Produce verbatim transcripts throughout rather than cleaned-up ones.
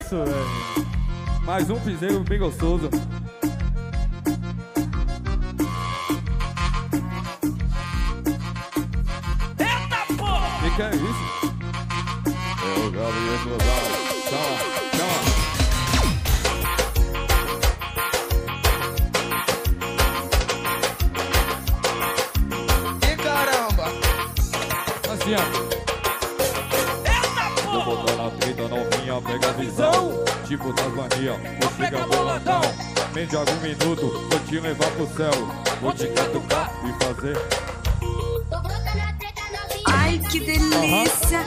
sucesso, velho. Mais um piseiro bem gostoso. Eita porra! Que que é isso? É o Gabriel Gonzalez. Chama, chama. E caramba! Assim, ó. Eita Vou porra! botar na treta novinha, pega a visão. Tipo Tasmania, vou chegar boladão. Menos de algum minuto, vou te levar pro céu. Vou te catucar e fazer. Ai, que delícia!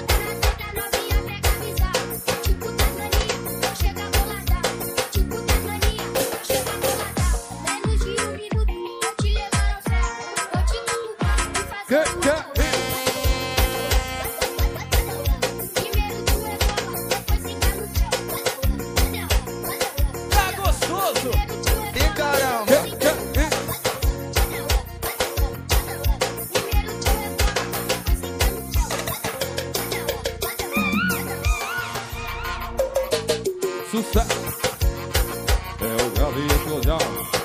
Que, que é isso? Tá gostoso! E caramba! Que, que é isso? Sucesso! É o Gabi Explosão.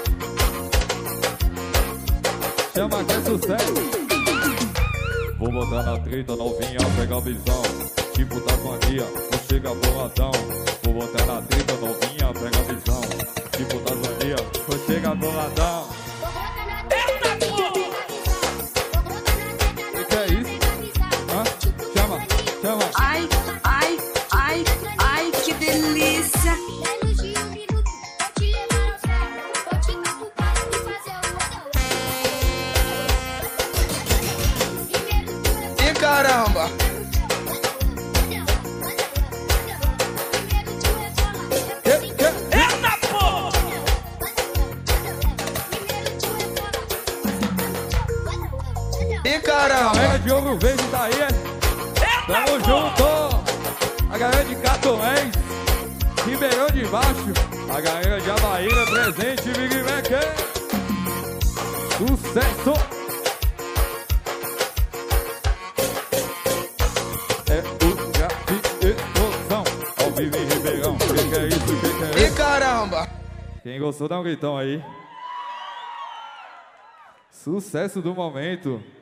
Chama que é sucesso! Vou botar na treta novinha, pega a visão. Tipo Tasmania, vou chegar boladão. Vou botar na treta novinha, pega a visão. Tipo Tasmania, vou chegar boladão. Eita porra! Que que é isso? Hã? Chama, chama. Ai, ai, ai, ai, que delícia! E caramba! Que, que, Eita porra! E caramba! galera de Ouro Verde tá aí, é? Eita Tamo porra! junto! A galera de Catoés, Ribeirão de Baixo, a galera de Avaíra presente, Big Mac. Sucesso! É o Gabi Explosão, ao vivo em Ribeirão. Que que é isso? Que que é E isso? caramba! Quem gostou, dá um gritão aí. Sucesso do momento.